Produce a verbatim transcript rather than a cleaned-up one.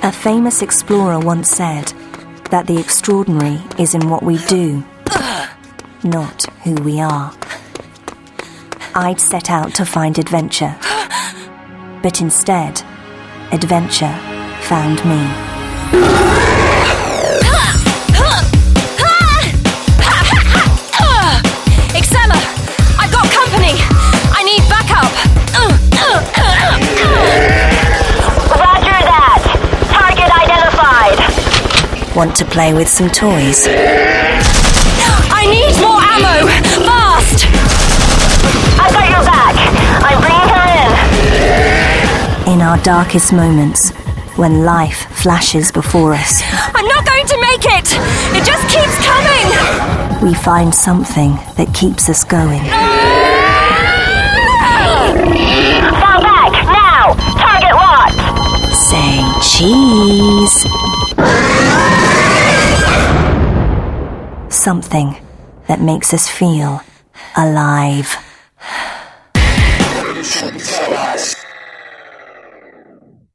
A famous explorer once said that the extraordinary is in what we do, not who we are. I'd set out to find adventure, but instead, adventure found me. Excella, I've got company. I need backup. Roger that. Target identified. Want to play with some toys? I need more ammo. Fast! I've got your back. I'm bringing her in. In our darkest moments, when life flashes before us, I'm not going to make it. It just keeps coming. we find something that keeps us going. Fall back, now! Target locked! Say cheese. Something that makes us feel alive. You shouldn't tell us.